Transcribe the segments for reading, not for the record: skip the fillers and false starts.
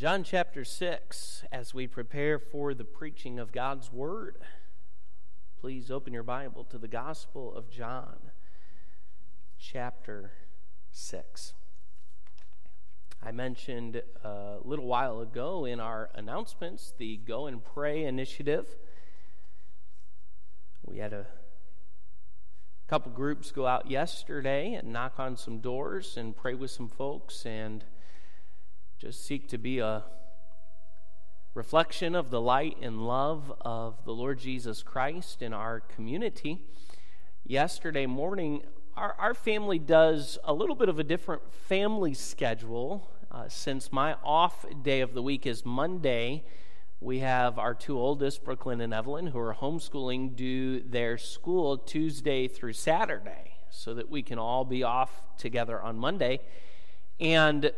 John chapter 6, as we prepare for the preaching of God's Word, please open your Bible to the Gospel of John, chapter 6. I mentioned a little while ago in our announcements the Go and Pray initiative. We had a couple groups go out yesterday and knock on some doors and pray with some folks and just seek to be a reflection of the light and love of the Lord Jesus Christ in our community. Yesterday morning, our family does a little bit of a different family schedule. Since my off day of the week is Monday, we have our two oldest, Brooklyn and Evelyn, who are homeschooling, do their school Tuesday through Saturday so that we can all be off together on Monday. And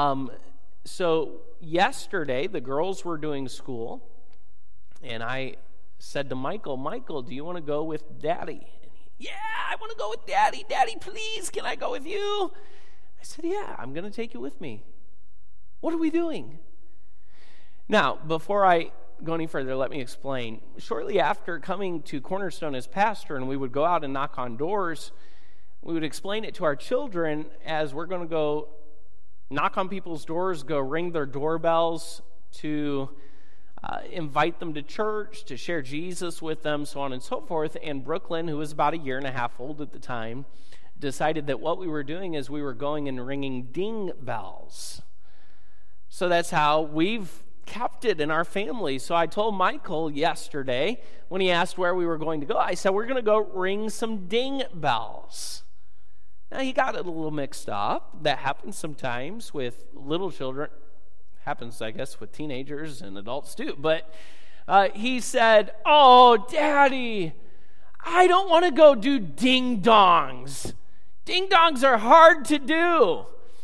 so yesterday, the girls were doing school, and I said to Michael, do you want to go with Daddy? And yeah, I want to go with Daddy. Daddy, please, can I go with you? I said, yeah, I'm going to take you with me. What are we doing? Now, before I go any further, let me explain. Shortly after coming to Cornerstone as pastor, and we would go out and knock on doors, we would explain it to our children as we're going to go knock on people's doors, go ring their doorbells to invite them to church, to share Jesus with them, so on and so forth. And Brooklyn, who was about a year and a half old at the time, decided that what we were doing is we were going and ringing ding bells. So that's how we've kept it in our family. So I told Michael yesterday, when he asked where we were going to go, I said, we're going to go ring some ding bells. Now, he got it a little mixed up. That happens sometimes with little children. Happens, I guess, with teenagers and adults too. But he said, oh, Daddy, I don't want to go do ding-dongs. Ding-dongs are hard to do.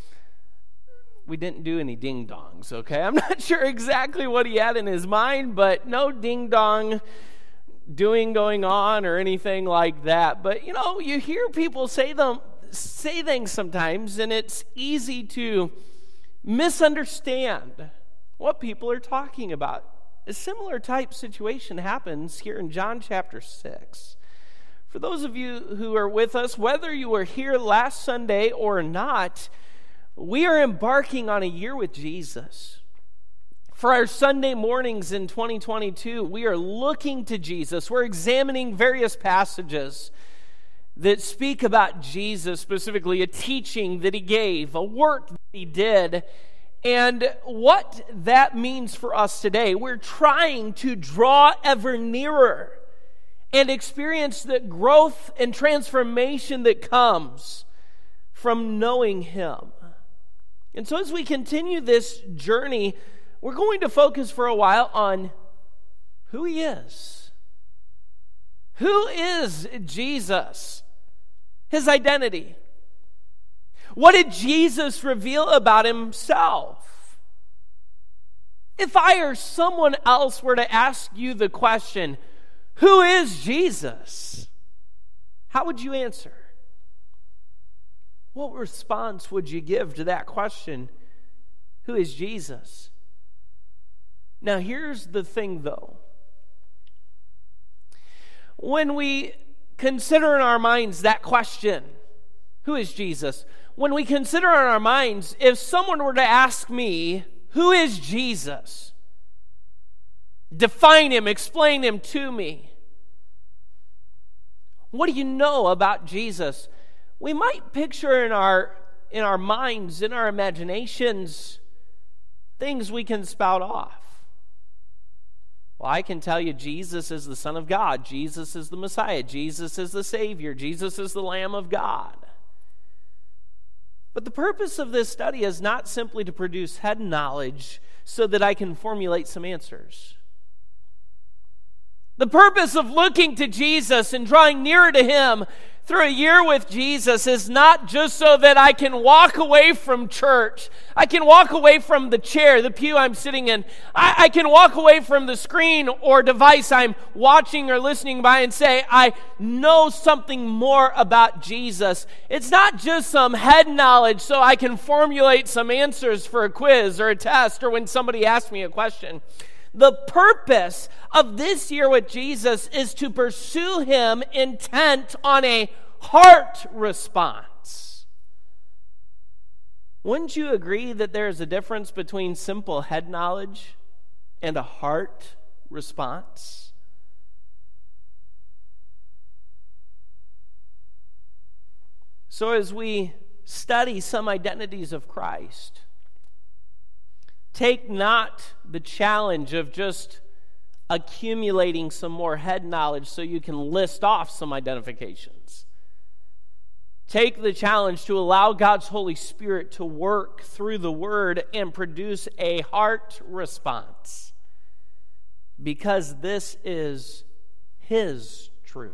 We didn't do any ding-dongs, okay? I'm not sure exactly what he had in his mind, but no ding-dong going on or anything like that. But, you hear people say things sometimes, and it's easy to misunderstand what people are talking about. A similar type situation happens here in John chapter 6. For those of you who are with us, whether you were here last Sunday or not, we are embarking on a year with Jesus. For our Sunday mornings in 2022, we are looking to Jesus. We're examining various passages that speak about Jesus, specifically a teaching that he gave, a work that he did, and what that means for us today. We're trying to draw ever nearer and experience the growth and transformation that comes from knowing him. And so as we continue this journey, we're going to focus for a while on who he is. Who is Jesus? His identity. What did Jesus reveal about himself? If I or someone else were to ask you the question, who is Jesus? How would you answer? What response would you give to that question? Who is Jesus? Now, here's the thing, though. When we consider in our minds that question, who is Jesus? When we consider in our minds, if someone were to ask me, who is Jesus? Define him, explain him to me. What do you know about Jesus? We might picture in our minds, in our imaginations, things we can spout off. Well, I can tell you Jesus is the Son of God. Jesus is the Messiah. Jesus is the Savior. Jesus is the Lamb of God. But the purpose of this study is not simply to produce head knowledge so that I can formulate some answers. The purpose of looking to Jesus and drawing nearer to Him through a year with Jesus is not just so that I can walk away from church. I can walk away from the chair, the pew I'm sitting in. I can walk away from the screen or device I'm watching or listening by and say, I know something more about Jesus. It's not just some head knowledge so I can formulate some answers for a quiz or a test or when somebody asks me a question. The purpose of this year with Jesus is to pursue Him intent on a heart response. Wouldn't you agree that there is a difference between simple head knowledge and a heart response? So as we study some identities of Christ, take not the challenge of just accumulating some more head knowledge so you can list off some identifications. Take the challenge to allow God's Holy Spirit to work through the Word and produce a heart response, because this is His truth.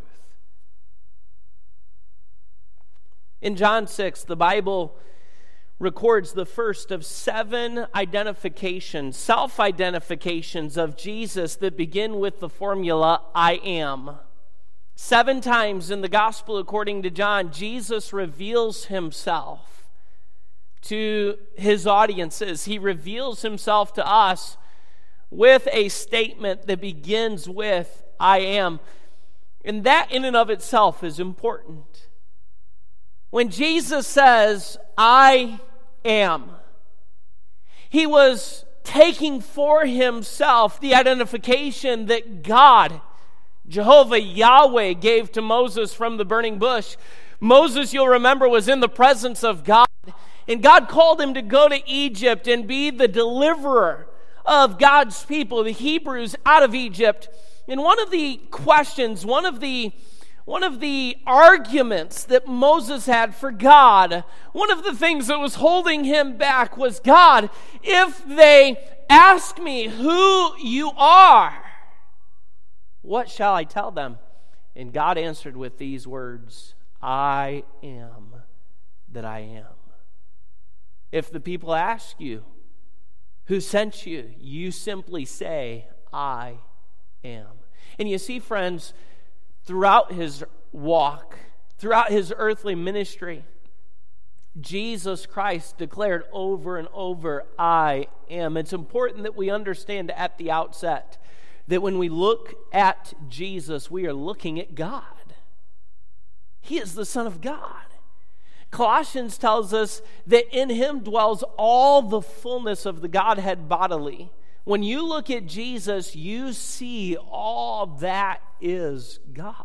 In John 6, the Bible records the first of 7 identifications, self-identifications of Jesus that begin with the formula, I am. 7 times in the Gospel according to John, Jesus reveals Himself to His audiences. He reveals Himself to us with a statement that begins with, I am. And that in and of itself is important. When Jesus says, I am, He was taking for Himself the identification that God, Jehovah Yahweh, gave to Moses from the burning bush. Moses, you'll remember, was in the presence of God, and God called him to go to Egypt and be the deliverer of God's people, the Hebrews, out of Egypt. And one of the questions, one of the arguments that Moses had for God, one of the things that was holding him back was, God, if they ask me who you are, what shall I tell them? And God answered with these words, I am that I am. If the people ask you, who sent you, you simply say, I am. And you see, friends, throughout His walk, throughout His earthly ministry, Jesus Christ declared over and over, I am. It's important that we understand at the outset that when we look at Jesus, we are looking at God. He is the Son of God. Colossians tells us that in Him dwells all the fullness of the Godhead bodily. When you look at Jesus, you see all that is God.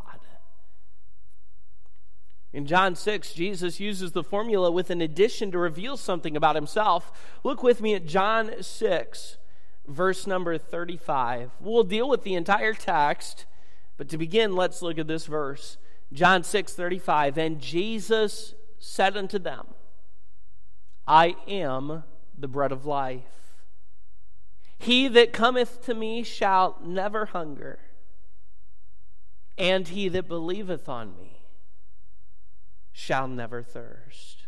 In John 6, Jesus uses the formula with an addition to reveal something about Himself. Look with me at John 6, verse number 35. We'll deal with the entire text, but to begin, let's look at this verse. John 6:35. And Jesus said unto them, I am the bread of life. He that cometh to me shall never hunger, and he that believeth on me shall never thirst.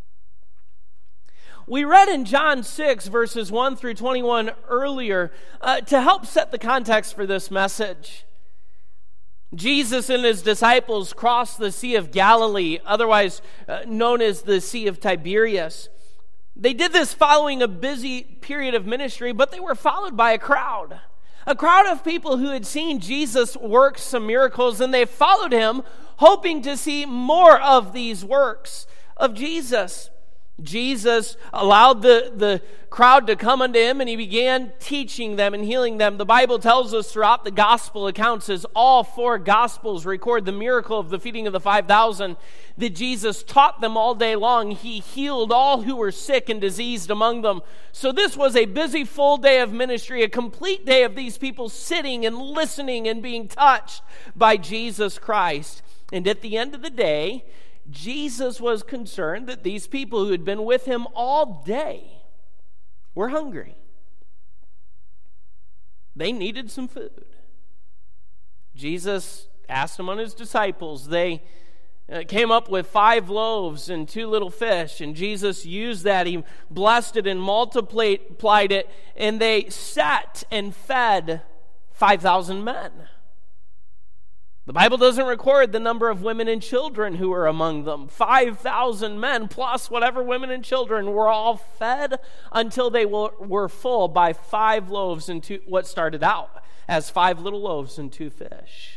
We read in John 6, verses 1 through 21 earlier to help set the context for this message. Jesus and His disciples crossed the Sea of Galilee, otherwise known as the Sea of Tiberias. They did this following a busy period of ministry, but they were followed by a crowd of people who had seen Jesus work some miracles, and they followed Him, hoping to see more of these works of Jesus. Jesus allowed the crowd to come unto Him, and He began teaching them and healing them. The Bible tells us throughout the gospel accounts, as all 4 gospels record the miracle of the feeding of the 5,000, that Jesus taught them all day long. He healed all who were sick and diseased among them. So this was a busy, full day of ministry, a complete day of these people sitting and listening and being touched by Jesus Christ. And at the end of the day, Jesus was concerned that these people who had been with Him all day were hungry. They needed some food. Jesus asked him on his disciples. They came up with 5 loaves and 2 little fish, and Jesus used that. He blessed it and multiplied it, and they sat and fed 5,000 men. The Bible doesn't record the number of women and children who were among them. 5,000 men plus whatever women and children were all fed until they were full by 5 loaves and 2, what started out as 5 little loaves and 2 fish.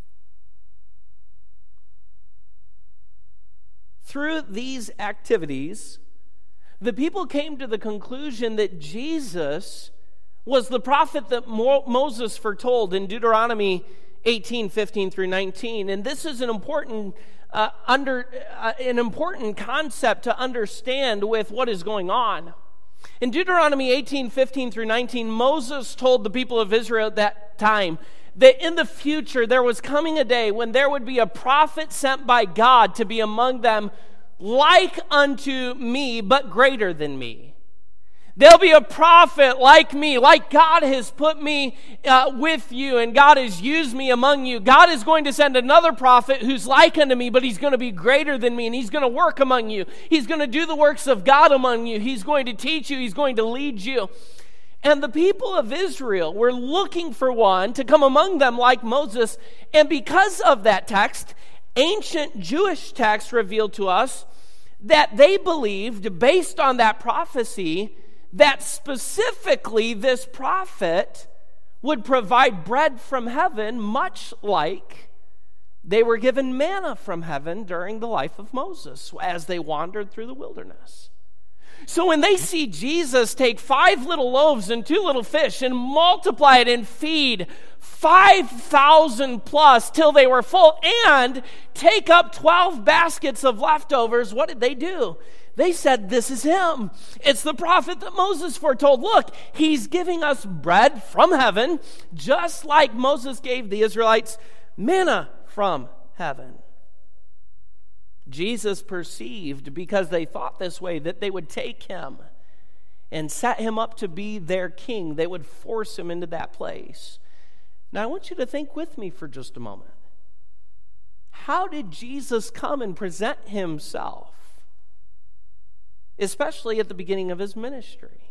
Through these activities, the people came to the conclusion that Jesus was the prophet that Moses foretold in Deuteronomy 18:15 through 19. And this is an important concept to understand with what is going on. In Deuteronomy 18:15 through 19, Moses told the people of Israel at that time that in the future there was coming a day when there would be a prophet sent by God to be among them, like unto me, but greater than me. There'll be a prophet like me, like God has put me with you, and God has used me among you. God is going to send another prophet who's like unto me, but he's going to be greater than me, and he's going to work among you. He's going to do the works of God among you. He's going to teach you. He's going to lead you. And the people of Israel were looking for one to come among them like Moses. And because of that text, ancient Jewish text revealed to us that they believed, based on that prophecy, that specifically this prophet would provide bread from heaven, much like they were given manna from heaven during the life of Moses as they wandered through the wilderness. So when they see Jesus take 5 little loaves and 2 little fish and multiply it and feed 5,000 plus till they were full and take up 12 baskets of leftovers, what did they do? They said, this is him. It's the prophet that Moses foretold. Look, he's giving us bread from heaven, just like Moses gave the Israelites manna from heaven. Jesus perceived, because they thought this way, that they would take him and set him up to be their king. They would force him into that place. Now, I want you to think with me for just a moment. How did Jesus come and present himself, especially at the beginning of his ministry?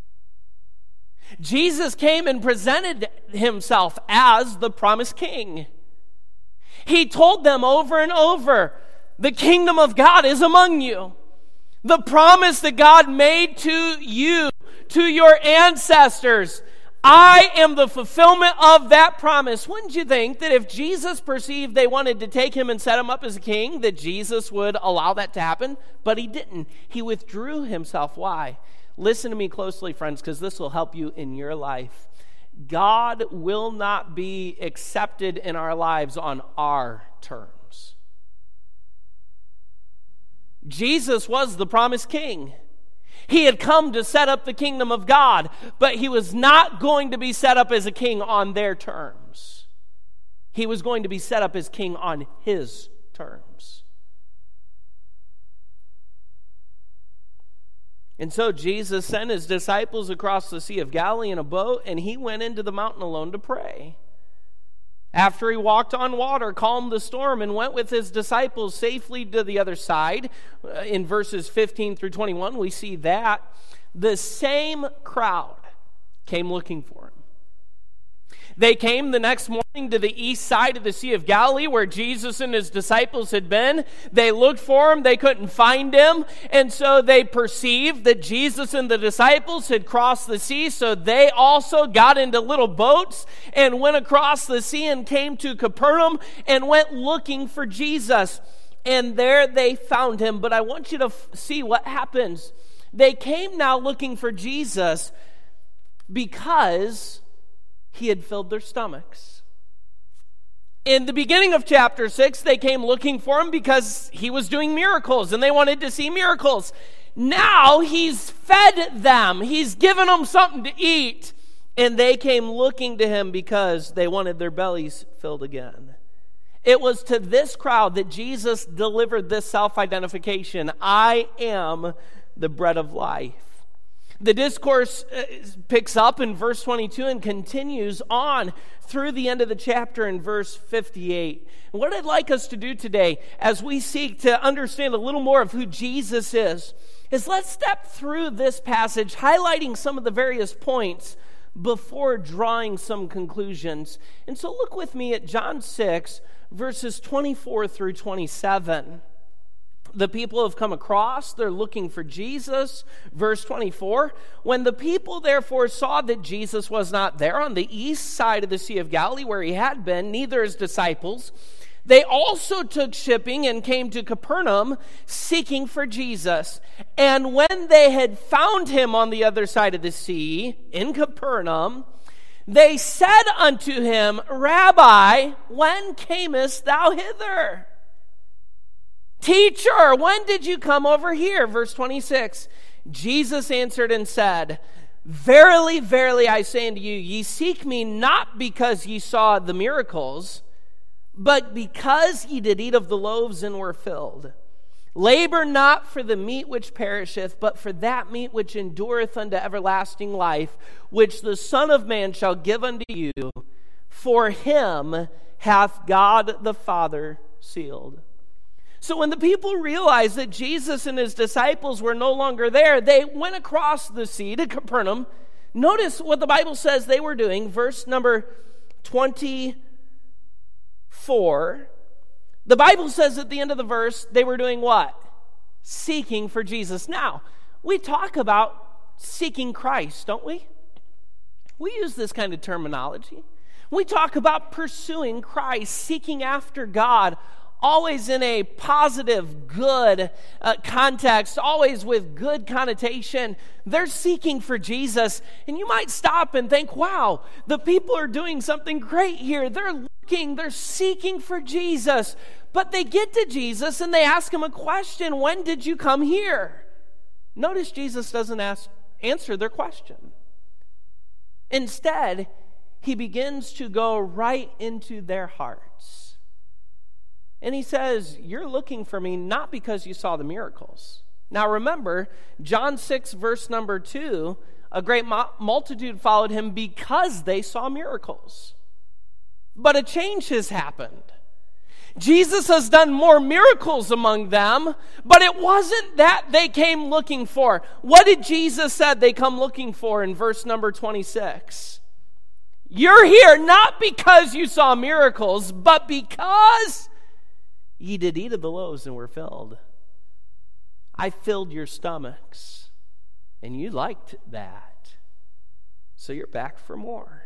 Jesus came and presented himself as the promised king. He told them over and over, the kingdom of God is among you. The promise that God made to you, to your ancestors, I am the fulfillment of that promise. Wouldn't you think that if Jesus perceived they wanted to take him and set him up as a king, that Jesus would allow that to happen? But he didn't. He withdrew himself. Why? Listen to me closely, friends, because this will help you in your life. God will not be accepted in our lives on our terms. Jesus was the promised king. He had come to set up the kingdom of God, but he was not going to be set up as a king on their terms. He was going to be set up as king on his terms. And so Jesus sent his disciples across the Sea of Galilee in a boat, and he went into the mountain alone to pray. After he walked on water, calmed the storm, and went with his disciples safely to the other side, in verses 15 through 21, we see that the same crowd came looking for him. They came the next morning to the east side of the Sea of Galilee where Jesus and his disciples had been. They looked for him. They couldn't find him. And so they perceived that Jesus and the disciples had crossed the sea. So they also got into little boats and went across the sea and came to Capernaum and went looking for Jesus. And there they found him. But I want you to see what happens. They came now looking for Jesus because he had filled their stomachs. In the beginning of chapter 6, they came looking for him because he was doing miracles and they wanted to see miracles. Now he's fed them. He's given them something to eat. And they came looking to him because they wanted their bellies filled again. It was to this crowd that Jesus delivered this self-identification. I am the bread of life. The discourse picks up in verse 22 and continues on through the end of the chapter in verse 58. And what I'd like us to do today, as we seek to understand a little more of who Jesus is let's step through this passage, highlighting some of the various points before drawing some conclusions. And so look with me at John 6, verses 24 through 27. The people have come across, they're looking for Jesus. Verse 24, when the people therefore saw that Jesus was not there on the east side of the Sea of Galilee where he had been, neither his disciples, they also took shipping and came to Capernaum seeking for Jesus. And when they had found him on the other side of the sea, in Capernaum, they said unto him, Rabbi, when camest thou hither? Teacher, when did you come over here? Verse 26, Jesus answered and said, Verily, verily, I say unto you, ye seek me not because ye saw the miracles, but because ye did eat of the loaves and were filled. Labor not for the meat which perisheth, but for that meat which endureth unto everlasting life, which the Son of Man shall give unto you. For him hath God the Father sealed. So when the people realized that Jesus and his disciples were no longer there, they went across the sea to Capernaum. Notice what the Bible says they were doing. Verse number 24. The Bible says at the end of the verse, they were doing what? Seeking for Jesus. Now, we talk about seeking Christ, don't we? We use this kind of terminology. We talk about pursuing Christ, seeking after God, always in a positive, good context, always with good connotation. They're seeking for Jesus. And you might stop and think, wow, the people are doing something great here. They're looking, they're seeking for Jesus. But they get to Jesus and they ask him a question, when did you come here? Notice Jesus doesn't answer their question. Instead, he begins to go right into their hearts. And he says, you're looking for me not because you saw the miracles. Now remember, John 6, verse number 2, a great multitude followed him because they saw miracles. But a change has happened. Jesus has done more miracles among them, but it wasn't that they came looking for. What did Jesus said they come looking for in verse number 26? You're here not because you saw miracles, but because ye did eat of the loaves and were filled. I filled your stomachs, and you liked that. So you're back for more.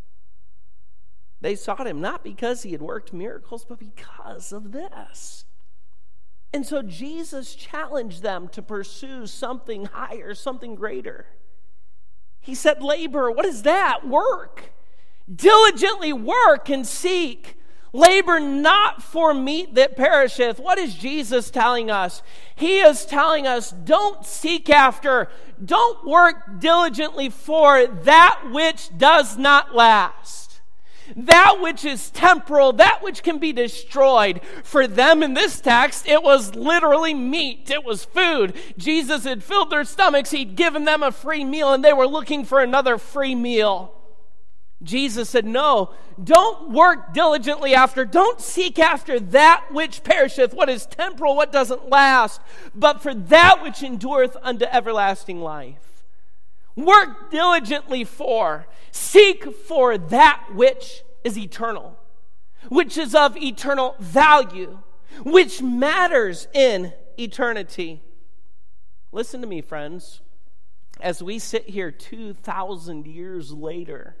They sought him not because he had worked miracles, but because of this. And so Jesus challenged them to pursue something higher, something greater. He said, labor, what is that? Work. Diligently work and seek. Labor not for meat that perisheth. What is Jesus telling us? He is telling us, don't seek after, don't work diligently for that which does not last. That which is temporal, that which can be destroyed. For them in this text, it was literally meat. It was food. Jesus had filled their stomachs. He'd given them a free meal, and they were looking for another free meal. Jesus said, no, don't work diligently after, don't seek after that which perisheth, what is temporal, what doesn't last, but for that which endureth unto everlasting life. Work diligently for, seek for that which is eternal, which is of eternal value, which matters in eternity. Listen to me, friends. As we sit here 2,000 years later,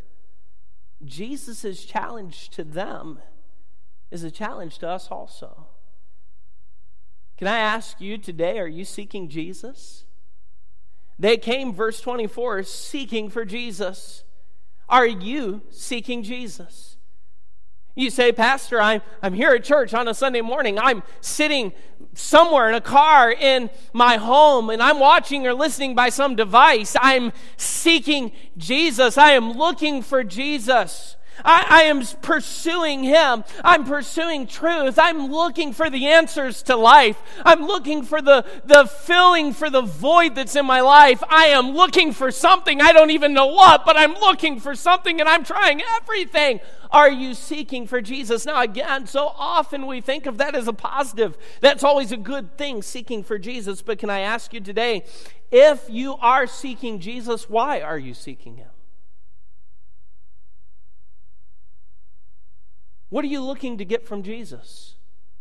Jesus' challenge to them is a challenge to us also. Can I ask you today, are you seeking Jesus? They came, verse 24, seeking for Jesus. Are you seeking Jesus? You say, Pastor, I'm here at church on a Sunday morning. I'm sitting somewhere in a car in my home, and I'm watching or listening by some device. I'm seeking Jesus. I am looking for Jesus. I am pursuing Him. I'm pursuing truth. I'm looking for the answers to life. I'm looking for the filling for the void that's in my life. I am looking for something. I don't even know what, but I'm looking for something and I'm trying everything. Are you seeking for Jesus? Now again, so often we think of that as a positive. That's always a good thing, seeking for Jesus. But can I ask you today, if you are seeking Jesus, why are you seeking Him? What are you looking to get from Jesus?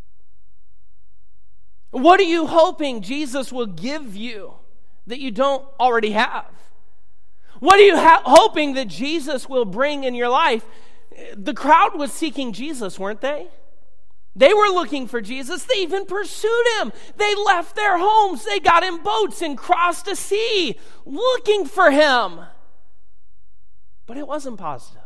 What are you hoping Jesus will give you that you don't already have? What are you hoping that Jesus will bring in your life? The crowd was seeking Jesus, weren't they? They were looking for Jesus. They even pursued Him. They left their homes. They got in boats and crossed a sea looking for Him. But it wasn't positive.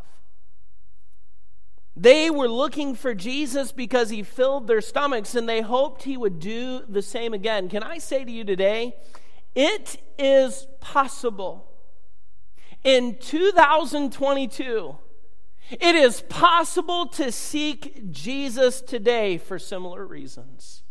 They were looking for Jesus because He filled their stomachs, and they hoped He would do the same again. Can I say to you today, it is possible in 2022, it is possible to seek Jesus today for similar reasons.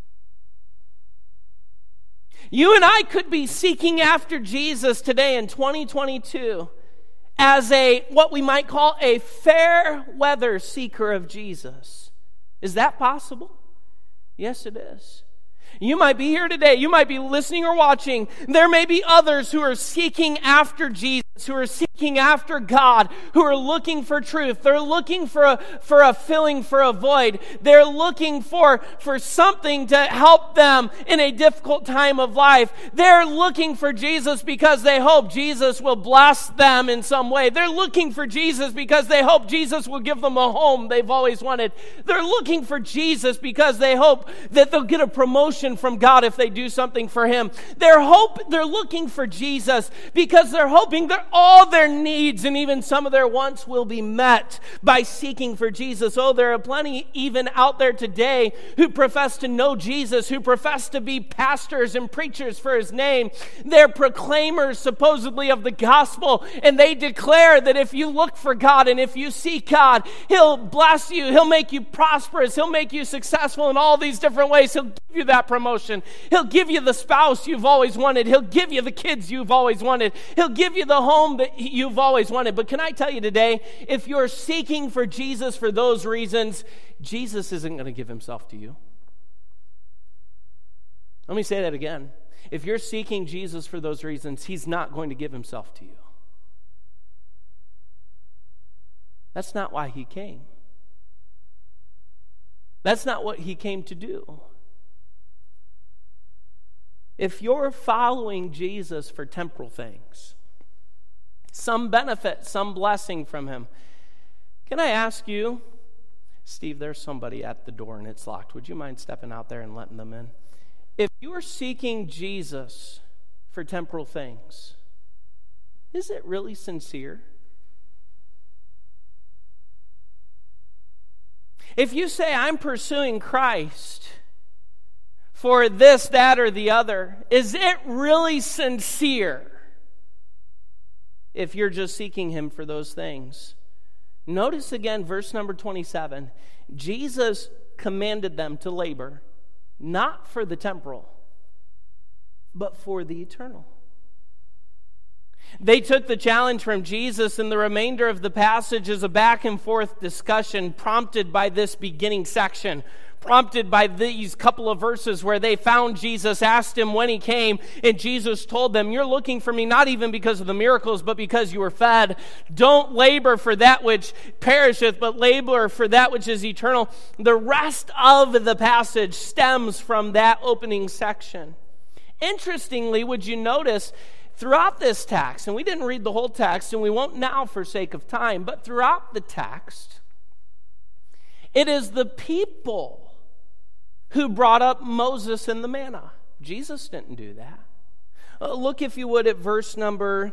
You and I could be seeking after Jesus today in 2022 as what we might call a fair weather seeker of Jesus. Is that possible? Yes, it is. You might be here today. You might be listening or watching. There may be others who are seeking after Jesus, who are seeking after God, who are looking for truth. They're looking for a filling for a void. They're looking for something to help them in a difficult time of life. They're looking for Jesus because they hope Jesus will bless them in some way. They're looking for Jesus because they hope Jesus will give them a home they've always wanted. They're looking for Jesus because they hope that they'll get a promotion from God if they do something for Him. They're looking for Jesus because they're hoping that all their needs and even some of their wants will be met by seeking for Jesus. Oh, there are plenty even out there today who profess to know Jesus, who profess to be pastors and preachers for His name. They're proclaimers supposedly of the gospel, and they declare that if you look for God and if you seek God, He'll bless you, He'll make you prosperous, He'll make you successful in all these different ways. He'll give you that promotion. He'll give you the spouse you've always wanted. He'll give you the kids you've always wanted. He'll give you the home that you've always wanted. But can I tell you today, if you're seeking for Jesus for those reasons, Jesus isn't going to give Himself to you. Let me say that again. If you're seeking Jesus for those reasons, He's not going to give Himself to you. That's not why He came. That's not what He came to do. If you're following Jesus for temporal things, some benefit, some blessing from Him, can I ask you, Steve, there's somebody at the door and it's locked. Would you mind stepping out there and letting them in? If you're seeking Jesus for temporal things, is it really sincere? If you say, I'm pursuing Christ for this, that, or the other, is it really sincere if you're just seeking Him for those things? Notice again verse number 27. Jesus commanded them to labor, not for the temporal, but for the eternal. They took the challenge from Jesus, and the remainder of the passage is a back and forth discussion prompted by this beginning section, prompted by these couple of verses where they found Jesus, asked Him when He came, and Jesus told them, you're looking for Me not even because of the miracles, but because you were fed. Don't labor for that which perisheth, but labor for that which is eternal. The rest of the passage stems from that opening section. Interestingly, would you notice throughout this text, and we didn't read the whole text, and we won't now for sake of time, but throughout the text, it is the people who brought up Moses and the manna. Jesus didn't do that. Look, if you would, at verse number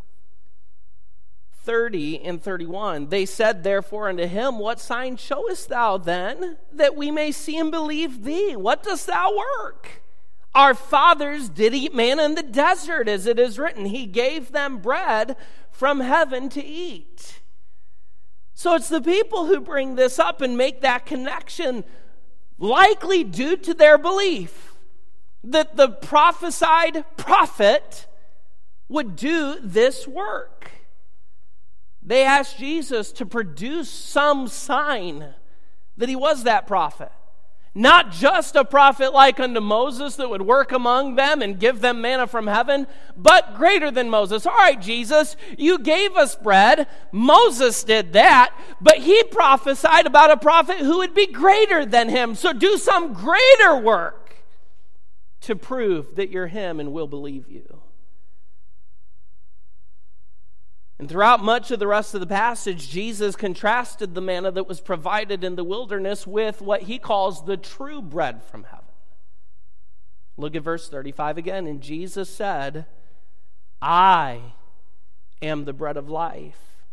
30 and 31. They said, therefore, unto him, what sign showest thou then, that we may see and believe thee? What dost thou work? Our fathers did eat manna in the desert, as it is written, He gave them bread from heaven to eat. So it's the people who bring this up and make that connection, likely due to their belief that the prophesied prophet would do this work. They asked Jesus to produce some sign that he was that prophet. Not just a prophet like unto Moses that would work among them and give them manna from heaven, but greater than Moses. All right, Jesus, you gave us bread. Moses did that, but he prophesied about a prophet who would be greater than him. So do some greater work to prove that you're him and we'll believe you. And throughout much of the rest of the passage, Jesus contrasted the manna that was provided in the wilderness with what he calls the true bread from heaven. Look at verse 35 again. And Jesus said, I am the bread of life.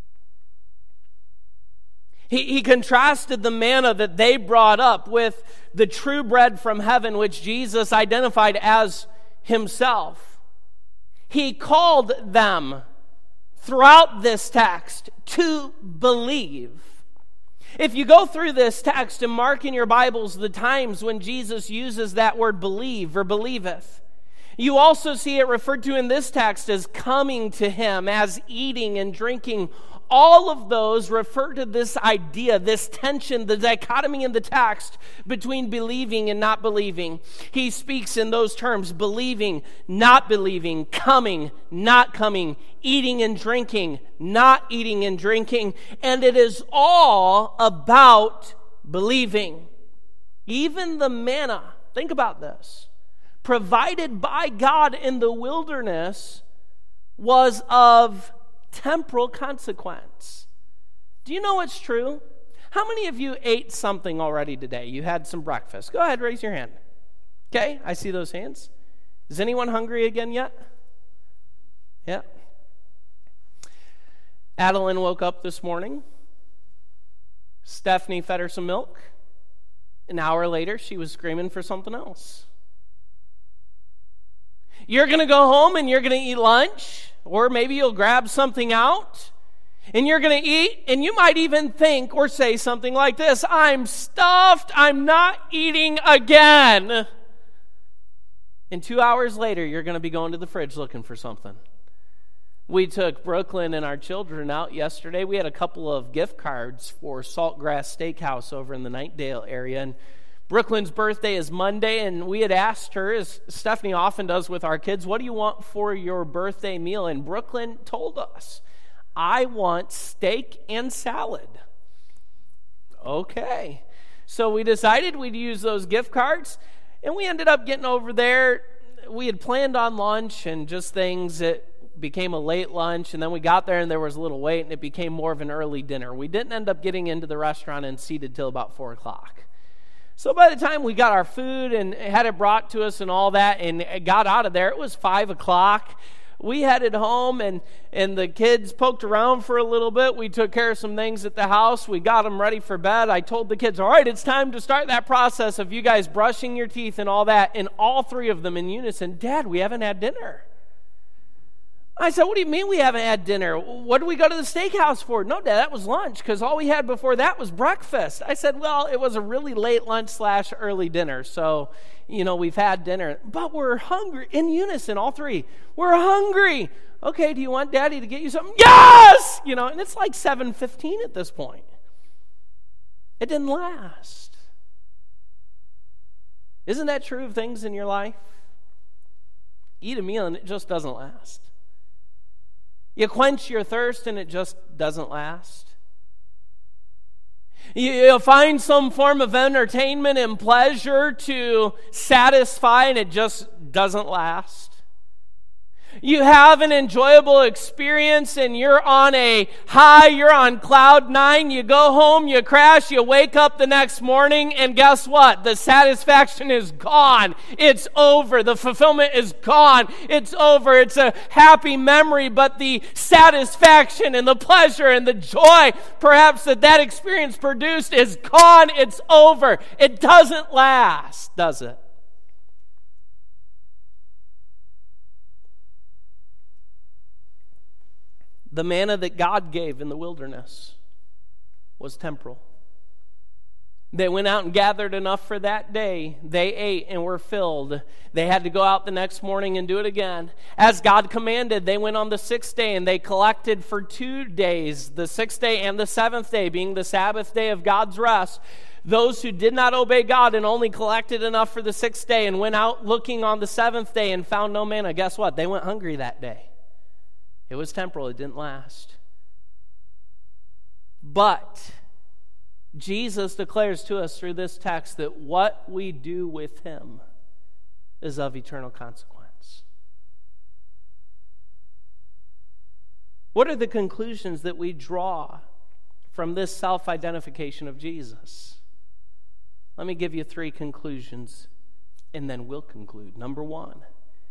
He contrasted the manna that they brought up with the true bread from heaven, which Jesus identified as himself. He called them throughout this text to believe. If you go through this text and mark in your Bibles the times when Jesus uses that word believe or believeth, you also see it referred to in this text as coming to him, as eating and drinking. All of those refer to this idea, this tension, the dichotomy in the text between believing and not believing. He speaks in those terms: believing, not believing, coming, not coming, eating and drinking, not eating and drinking. And it is all about believing. Even the manna, think about this, provided by God in the wilderness was of temporal consequence. Do you know what's true? How many of you ate something already today? You had some breakfast. Go ahead, raise your hand. Okay, I see those hands. Is anyone hungry again yet? Yeah. Adeline woke up this morning. Stephanie fed her some milk. An hour later, she was screaming for something else. You're going to go home and you're going to eat lunch. Or maybe you'll grab something out and you're going to eat, and you might even think or say something like this: I'm stuffed, I'm not eating again. And 2 hours later, you're going to be going to the fridge looking for something. We took Brooklyn and our children out yesterday. We had a couple of gift cards for Saltgrass Steakhouse over in the Nightdale area, and Brooklyn's birthday is Monday, and we had asked her, as Stephanie often does with our kids, what do you want for your birthday meal? And Brooklyn told us, I want steak and salad. Okay. So we decided we'd use those gift cards, and we ended up getting over there. We had planned on lunch and just things. It became a late lunch, and then we got there, and there was a little wait, and it became more of an early dinner. We didn't end up getting into the restaurant and seated till about 4 o'clock. So by the time we got our food and had it brought to us and all that and got out of there, it was 5 o'clock. We headed home, and the kids poked around for a little bit. We took care of some things at the house. We got them ready for bed. I told the kids, all right, it's time to start that process of you guys brushing your teeth and all that. And all three of them in unison, Dad, we haven't had dinner. I said, what do you mean we haven't had dinner? What did we go to the steakhouse for? No, Dad, that was lunch, because all we had before that was breakfast. I said, well, it was a really late lunch / early dinner, so, we've had dinner. But we're hungry. In unison, all three. We're hungry. Okay, do you want Daddy to get you something? Yes! And it's like 7:15 at this point. It didn't last. Isn't that true of things in your life? Eat a meal and it just doesn't last. You quench your thirst and it just doesn't last. You find some form of entertainment and pleasure to satisfy and it just doesn't last. You have an enjoyable experience and you're on a high, you're on cloud 9, you go home, you crash, you wake up the next morning, and guess what? The satisfaction is gone. It's over. The fulfillment is gone. It's over. It's a happy memory, but the satisfaction and the pleasure and the joy perhaps that experience produced is gone. It's over. It doesn't last, does it? The manna that God gave in the wilderness was temporal. They went out and gathered enough for that day. They ate and were filled. They had to go out the next morning and do it again. As God commanded, they went on the 6th day and they collected for 2 days, the 6th day and the 7th day being the Sabbath day of God's rest. Those who did not obey God and only collected enough for the 6th day and went out looking on the 7th day and found no manna, guess what? They went hungry that day. It was temporal. It didn't last. But Jesus declares to us through this text that what we do with him is of eternal consequence. What are the conclusions that we draw from this self-identification of Jesus? Let me give you 3 conclusions, and then we'll conclude. Number 1,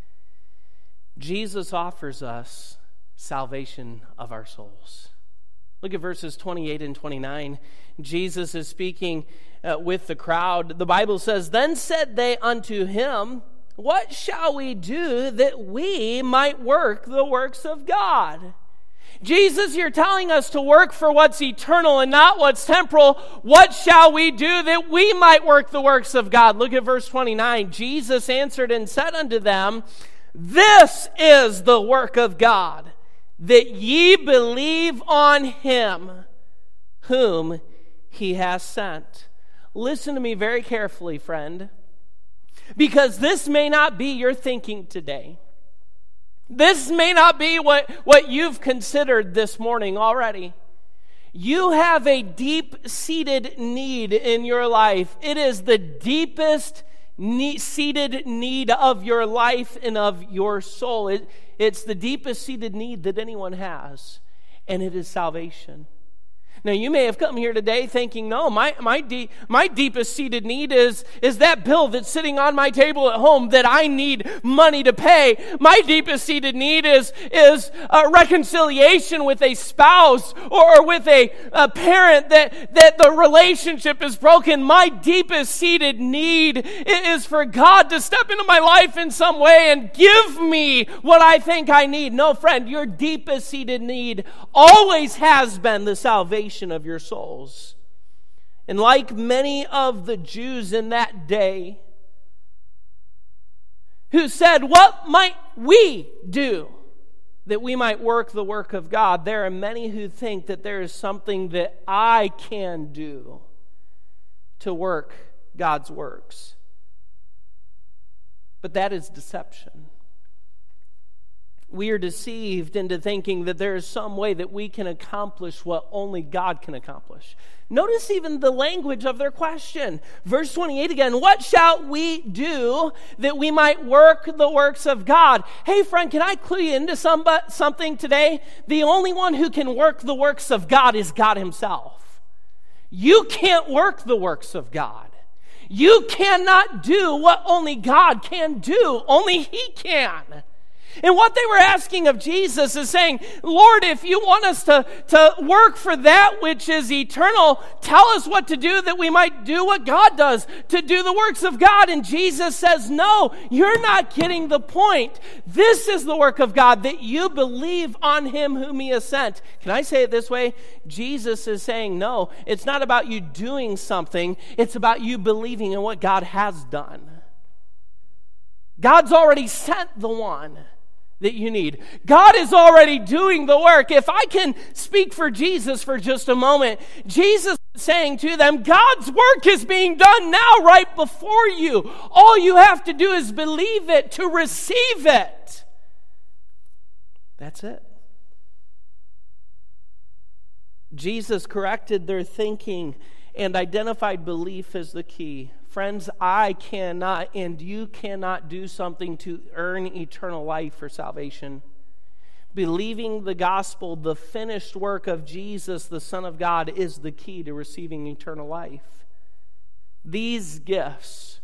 Jesus offers us salvation of our souls. Look at verses 28 and 29. Jesus is speaking with the crowd. The Bible says, "Then said they unto him, What shall we do that we might work the works of God?" Jesus, you're telling us to work for what's eternal and not what's temporal. What shall we do that we might work the works of God? Look at verse 29. Jesus answered and said unto them, "This is the work of God, that ye believe on him whom he has sent." Listen to me very carefully, friend, because this may not be your thinking today. This may not be what you've considered this morning already. You have a deep-seated need in your life. It is the deepest seated need of your life and of your soul. It's the deepest seated need that anyone has, and it is salvation. Now, you may have come here today thinking, no, my deepest seated need is that bill that's sitting on my table at home that I need money to pay. My deepest seated need is a reconciliation with a spouse or with a parent that the relationship is broken. My deepest seated need is for God to step into my life in some way and give me what I think I need. No, friend, your deepest seated need always has been the salvation of your souls. And like many of the Jews in that day who said, "What might we do that we might work the work of God?" there are many who think that there is something that I can do to work God's works. But that is deception. We are deceived into thinking that there is some way that we can accomplish what only God can accomplish. Notice even the language of their question. Verse 28 again, "What shall we do that we might work the works of God?" Hey friend, can I clue you into something today? The only one who can work the works of God is God himself. You can't work the works of God. You cannot do what only God can do. Only he can. And what they were asking of Jesus is saying, "Lord, if you want us to work for that which is eternal, tell us what to do that we might do what God does, to do the works of God." And Jesus says, "No, you're not getting the point. This is the work of God, that you believe on him whom he has sent." Can I say it this way? Jesus is saying, no, it's not about you doing something. It's about you believing in what God has done. God's already sent the one that you need. God is already doing the work. If I can speak for Jesus for just a moment, Jesus is saying to them, God's work is being done now right before you. All you have to do is believe it to receive it. That's it. Jesus corrected their thinking and identified belief as the key. Friends, I cannot and you cannot do something to earn eternal life for salvation. Believing the gospel, the finished work of Jesus, the Son of God, is the key to receiving eternal life. These gifts,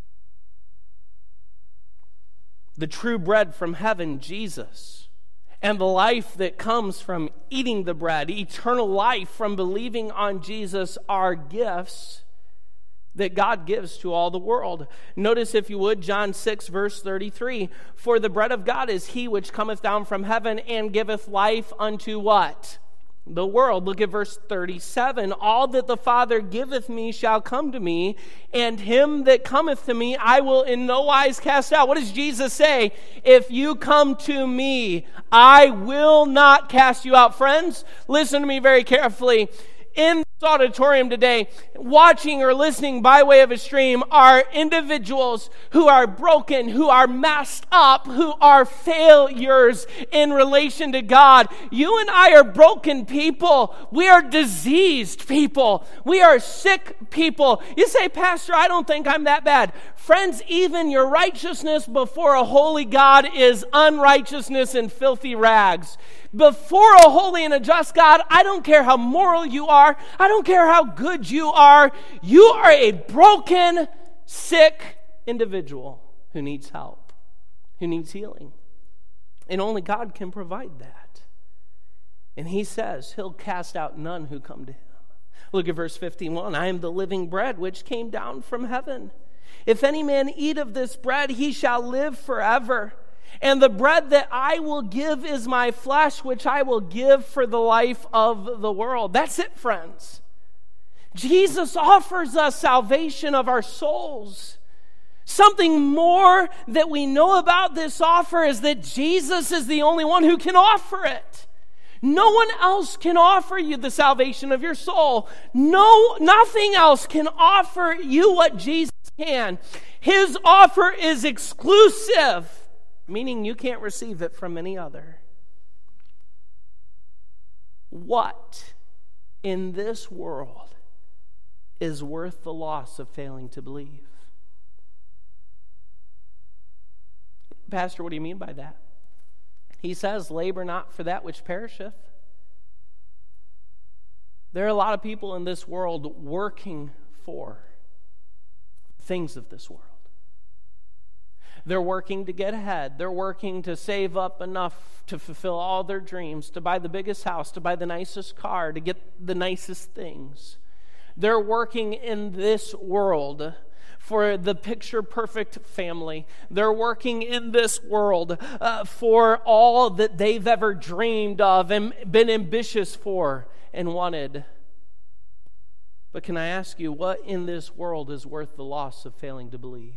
the true bread from heaven, Jesus, and the life that comes from eating the bread, eternal life from believing on Jesus, are gifts that God gives to all the world. Notice, if you would, John 6, verse 33. "For the bread of God is he which cometh down from heaven and giveth life unto" what? the world. Look at verse 37. All that the Father giveth me shall come to me, and him that cometh to me I will in no wise cast out. What does Jesus say? If you come to me, I will not cast you out. Friends, listen to me very carefully. In this auditorium today, watching or listening by way of a stream, are individuals who are broken, who are messed up, who are failures in relation to God. You and I are broken people. We are diseased people. We are sick people. You say, Pastor, I don't think I'm that bad. Friends, even your righteousness before a holy God is unrighteousness and filthy rags. Before a holy and a just God, I don't care how moral you are. I don't care how good you are. You are a broken, sick individual who needs help, who needs healing. And only God can provide that. And he says he'll cast out none who come to him. Look at verse 51. I am the living bread which came down from heaven. If any man eat of this bread, he shall live forever. And the bread that I will give is my flesh, which I will give for the life of the world. That's it, friends. Jesus offers us salvation of our souls. Something more that we know about this offer is that Jesus is the only one who can offer it. No one else can offer you the salvation of your soul. Nothing else can offer you what Jesus can. His offer is exclusive, meaning you can't receive it from any other. What in this world is worth the loss of failing to believe? Pastor, what do you mean by that? He says, labor not for that which perisheth. There are a lot of people in this world working for things of this world. They're working to get ahead. They're working to save up enough to fulfill all their dreams, to buy the biggest house, to buy the nicest car, to get the nicest things. They're working in this world for the picture-perfect family. They're working in this world for all that they've ever dreamed of and been ambitious for and wanted. But can I ask you, what in this world is worth the loss of failing to believe?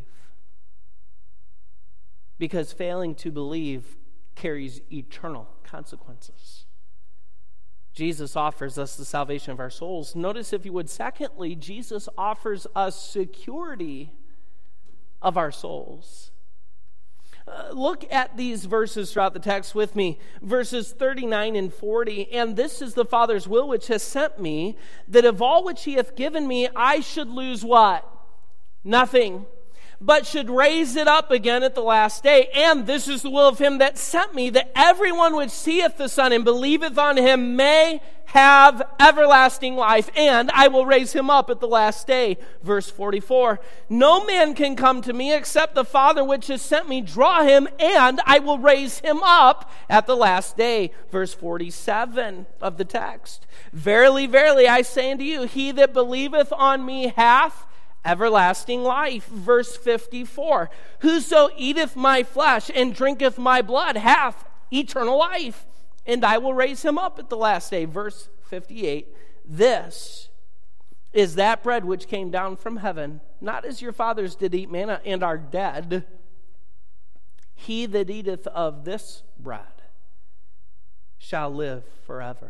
Because failing to believe carries eternal consequences. Jesus offers us the salvation of our souls. Notice, if you would, secondly, Jesus offers us security of our souls. Look at these verses throughout the text with me. Verses 39 and 40. And this is the Father's will which has sent me, that of all which he hath given me, I should lose what? Nothing, but should raise it up again at the last day. And this is the will of him that sent me, that everyone which seeth the Son and believeth on him may have everlasting life, and I will raise him up at the last day. Verse 44, no man can come to me except the Father which has sent me draw him, and I will raise him up at the last day. Verse 47 of the text, verily, verily, I say unto you, he that believeth on me hath everlasting life. Verse 54, whoso eateth my flesh and drinketh my blood hath eternal life, and I will raise him up at the last day. Verse 58, this is that bread which came down from heaven, not as your fathers did eat manna and are dead. He that eateth of this bread shall live forever.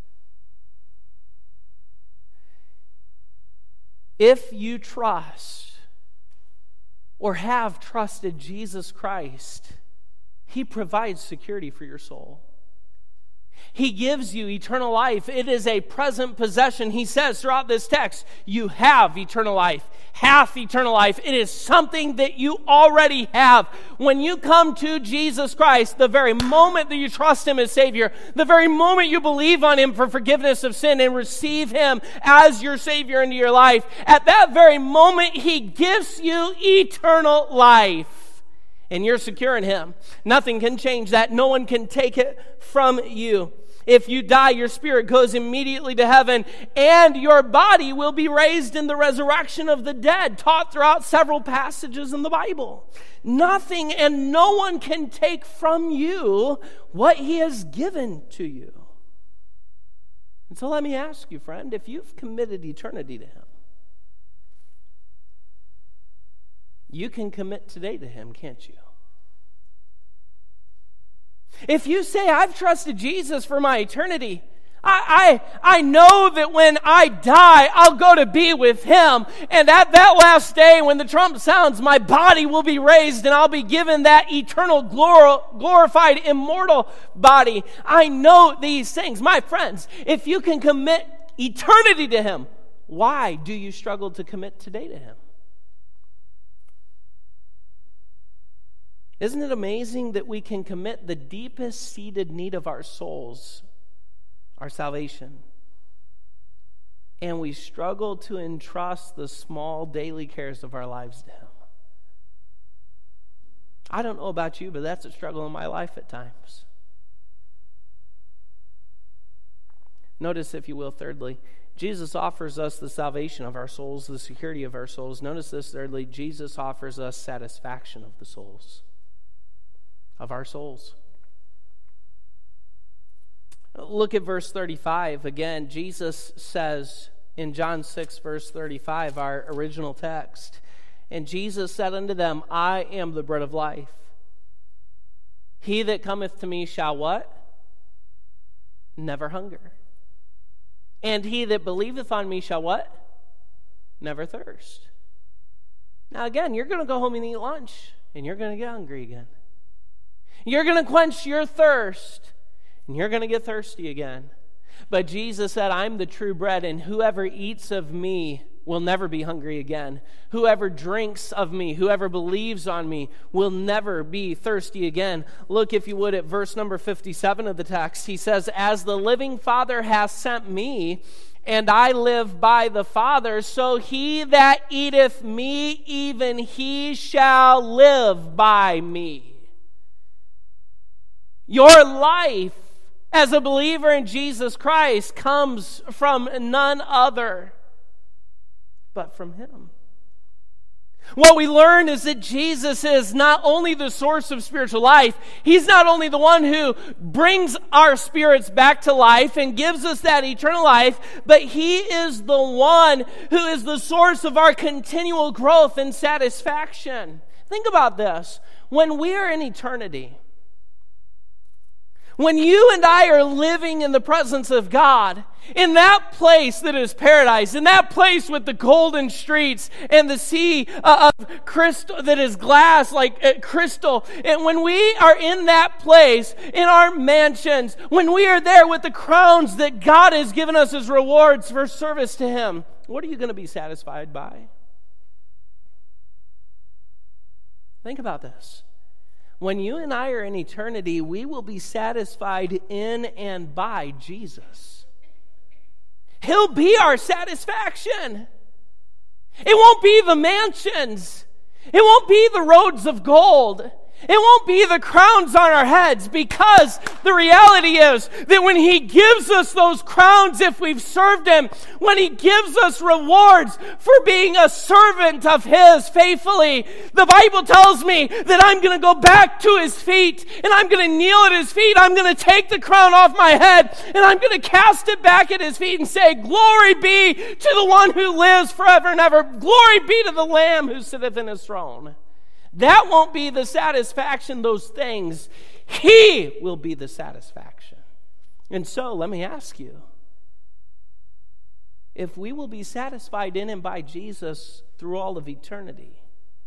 If you trust or have trusted Jesus Christ, he provides security for your soul. He gives you eternal life. It is a present possession. He says throughout this text, you have eternal life, hath eternal life. It is something that you already have. When you come to Jesus Christ, the very moment that you trust him as Savior, the very moment you believe on him for forgiveness of sin and receive him as your Savior into your life, at that very moment, he gives you eternal life. And you're secure in him. Nothing can change that. No one can take it from you. If you die, your spirit goes immediately to heaven, and your body will be raised in the resurrection of the dead, taught throughout several passages in the Bible. Nothing and no one can take from you what he has given to you. And so let me ask you, friend, if you've committed eternity to Him, you can commit today to Him, can't you? If you say, I've trusted Jesus for my eternity, I know that when I die, I'll go to be with Him. And at that last day, when the trump sounds, my body will be raised and I'll be given that eternal, glorified, immortal body. I know these things. My friends, if you can commit eternity to Him, why do you struggle to commit today to Him? Isn't it amazing that we can commit the deepest seated need of our souls, our salvation, and we struggle to entrust the small daily cares of our lives to Him? I don't know about you, but that's a struggle in my life at times. Notice, if you will, thirdly, Jesus offers us the salvation of our souls, the security of our souls. Notice this, thirdly, Jesus offers us satisfaction of the souls, of our souls. Look at verse 35. Again, Jesus says in John 6, verse 35, our original text, and Jesus said unto them, I am the bread of life. He that cometh to me shall what? Never hunger. And he that believeth on me shall what? Never thirst. Now again, you're going to go home and eat lunch, and you're going to get hungry again. You're going to quench your thirst, and you're going to get thirsty again. But Jesus said, I'm the true bread, and whoever eats of me will never be hungry again. Whoever drinks of me, whoever believes on me, will never be thirsty again. Look, if you would, at verse number 57 of the text. He says, as the living Father hath sent me, and I live by the Father, so he that eateth me, even he shall live by me. Your life as a believer in Jesus Christ comes from none other but from Him. What we learn is that Jesus is not only the source of spiritual life, He's not only the one who brings our spirits back to life and gives us that eternal life, but He is the one who is the source of our continual growth and satisfaction. Think about this. When we are in eternity, when you and I are living in the presence of God, in that place that is paradise, in that place with the golden streets and the sea of crystal that is glass like crystal, and when we are in that place, in our mansions, when we are there with the crowns that God has given us as rewards for service to Him, what are you going to be satisfied by? Think about this. When you and I are in eternity, we will be satisfied in and by Jesus. He'll be our satisfaction. It won't be the mansions. It won't be the roads of gold. It won't be the crowns on our heads, because the reality is that when He gives us those crowns, if we've served Him, when He gives us rewards for being a servant of His faithfully, the Bible tells me that I'm going to go back to His feet and I'm going to kneel at His feet. I'm going to take the crown off my head and I'm going to cast it back at His feet and say, glory be to the one who lives forever and ever. Glory be to the Lamb who sitteth in His throne. That won't be the satisfaction, those things. He will be the satisfaction. And so, let me ask you, if we will be satisfied in and by Jesus through all of eternity,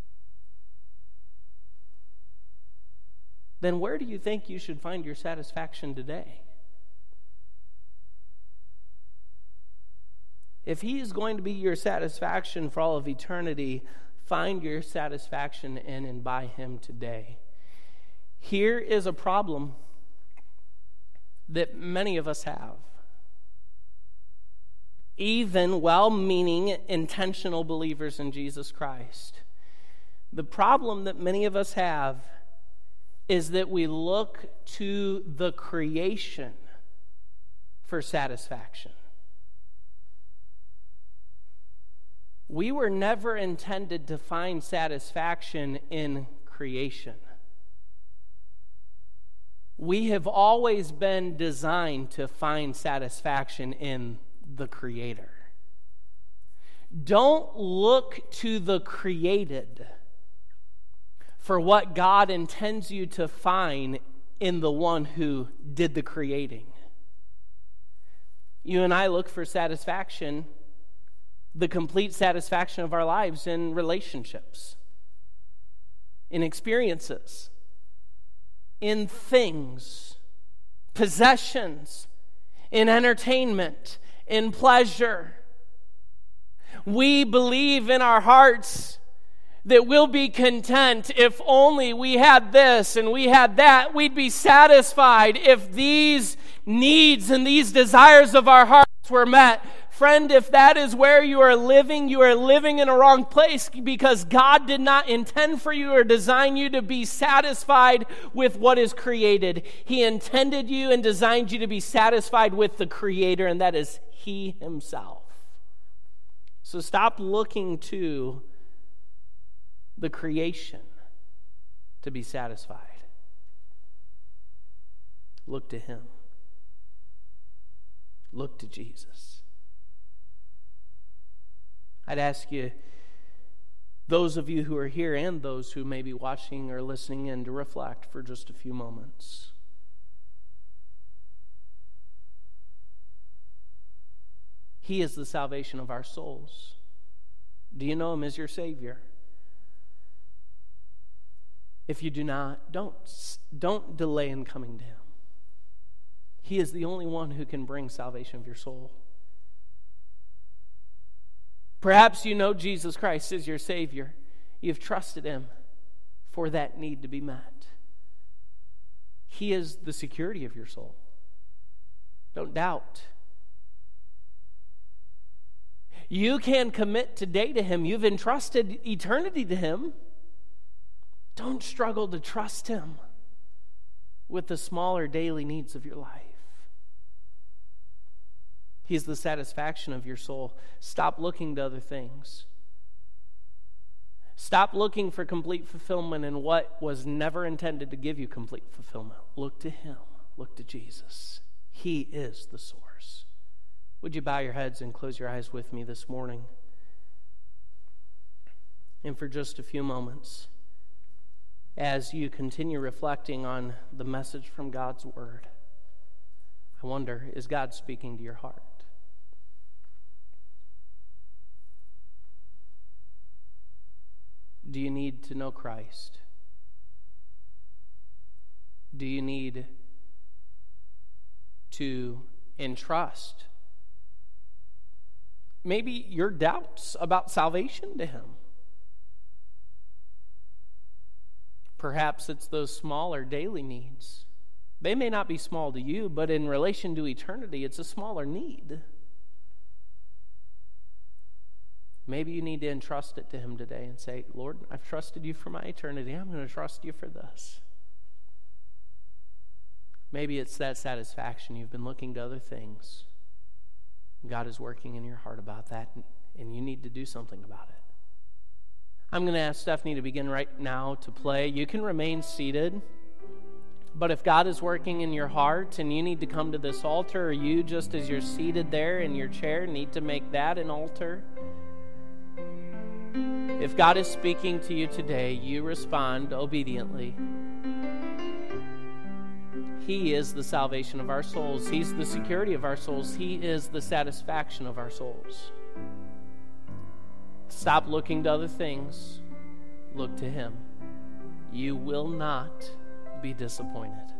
then where do you think you should find your satisfaction today? If He is going to be your satisfaction for all of eternity, find your satisfaction in and by Him today. Here is a problem that many of us have. Even well-meaning, intentional believers in Jesus Christ. The problem that many of us have is that we look to the creation for satisfaction. We were never intended to find satisfaction in creation. We have always been designed to find satisfaction in the Creator. Don't look to the created for what God intends you to find in the one who did the creating. You and I look for satisfaction, the complete satisfaction of our lives, in relationships, in experiences, in things, possessions, in entertainment, in pleasure. We believe in our hearts that we'll be content if only we had this and we had that. We'd be satisfied if these needs and these desires of our hearts were met. Friend, if that is where you are living in a wrong place, because God did not intend for you or design you to be satisfied with what is created. He intended you and designed you to be satisfied with the Creator, and that is He Himself. So stop looking to the creation to be satisfied. Look to Him. Look to Jesus. I'd ask you, those of you who are here and those who may be watching or listening in, to reflect for just a few moments. He is the salvation of our souls. Do you know Him as your Savior? If you do not, don't delay in coming to Him. He is the only one who can bring salvation of your soul. Perhaps you know Jesus Christ is your Savior. You've trusted Him for that need to be met. He is the security of your soul. Don't doubt. You can commit today to Him. You've entrusted eternity to Him. Don't struggle to trust Him with the smaller daily needs of your life. He is the satisfaction of your soul. Stop looking to other things. Stop looking for complete fulfillment in what was never intended to give you complete fulfillment. Look to Him. Look to Jesus. He is the source. Would you bow your heads and close your eyes with me this morning? And for just a few moments, as you continue reflecting on the message from God's Word, I wonder, is God speaking to your heart? Do you need to know Christ? Do you need to entrust maybe your doubts about salvation to Him? Perhaps it's those smaller daily needs. They may not be small to you, but in relation to eternity, it's a smaller need. Maybe you need to entrust it to Him today and say, Lord, I've trusted You for my eternity. I'm going to trust You for this. Maybe it's that satisfaction. You've been looking to other things. God is working in your heart about that, and you need to do something about it. I'm going to ask Stephanie to begin right now to play. You can remain seated, but if God is working in your heart and you need to come to this altar, or you, just as you're seated there in your chair, need to make that an altar, if God is speaking to you today, you respond obediently. He is the salvation of our souls. He's the security of our souls. He is the satisfaction of our souls. Stop looking to other things. Look to Him. You will not be disappointed.